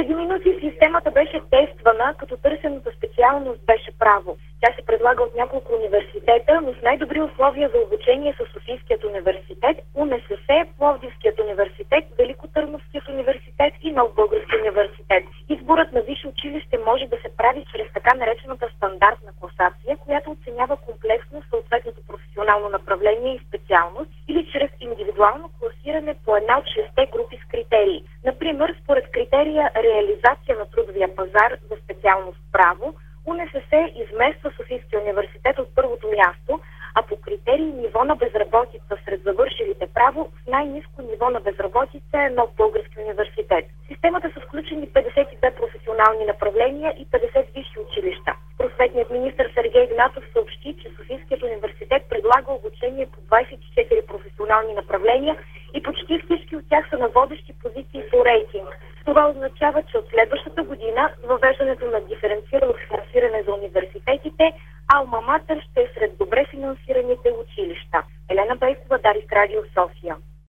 Преди минути системата беше тествана, като търсената специалност беше право. Тя се предлага от няколко университета, но с най-добри условия за обучение са Софийският университет, УНСС, Пловдивският университет, Великотърновският университет и Нов български университет. Изборът на висше училище може да се прави чрез така наречената стандартна класация, която оценява комплексно съответното професионално направление и специалност, или чрез индивидуално класиране по една от 6 групи с критерии. Например, според критерия реализация на трудовия пазар за специалност право, УНСС измества Софийския университет от първото място, а по критерии ниво на безработица сред завършилите право с най-ниско ниво на безработица е Нов български университет. В системата са включени 52 професионални направления и 50 висши училища. Просветният министър Сергей Игнатов съобщи, че Софийският университет предлага обучение по 24 професионални направления и почти всички от тях са на водещи позиции по рейтинг. Това означава, че от следващата година с въвеждането на диференцирано финансиране за университетите, Алма Матер ще е сред добре финансираните училища. Елена Бейкова, Дарик Радио, София.